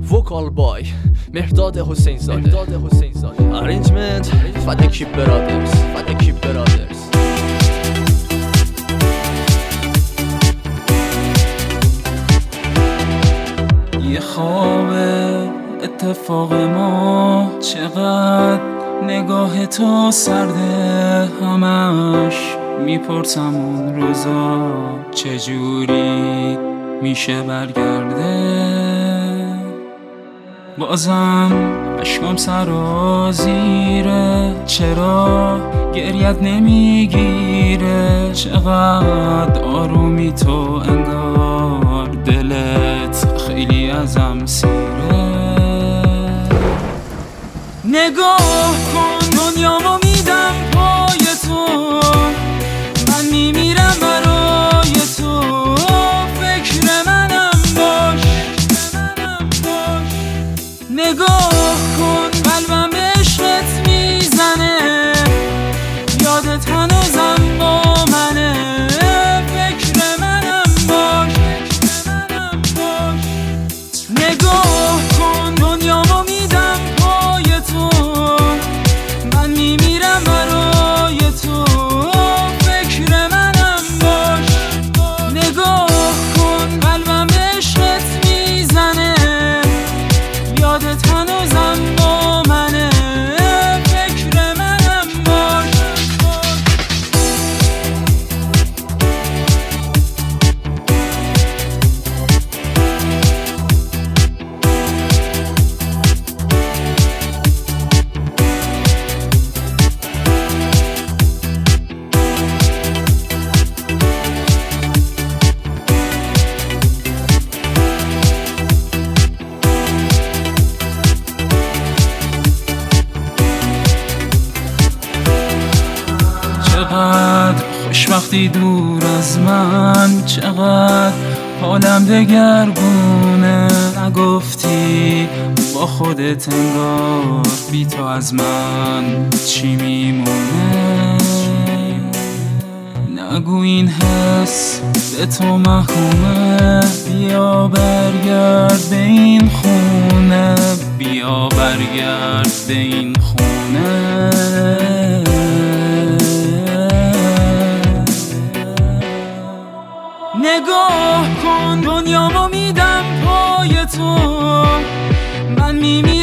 وکال بای مهرداد حسین زاده ارنجمنت فدکی برادرز یه خواب اتفاق ما چقدر نگاه تو سرده، همش میپرسم اون روزا چجوری میشه برگرده. بازم اشکام سرازیره، چرا گریت نمیگیره؟ چقدر آرومی تو انگار دلت خیلی ازم سیره. نگاه کن دنیامو میدم پای تو، من میمیرم برای تو، فکر منم باش. نگاه کن قلبم عشقت میزنه، یادت هنوزم با منه، فکر منم باش. نگاه کن دنیامو میدم پای تو، من میمیرم برای تو، فکر منم باش. نگاه کن قلبم عشقت میزنه، یادت هنوزم با منه، فکر منم باش. چقدر خوشبختی دور از من، چقدر حالم دگرگونه. نگفتی با خودت انگار بی تو از من چی میمونه. نگو این حس به تو محکومه، بیا برگرد به این خونه، بیا برگرد به این خونه. نگاه کن دنیامو میدم پای تو، من میمیرم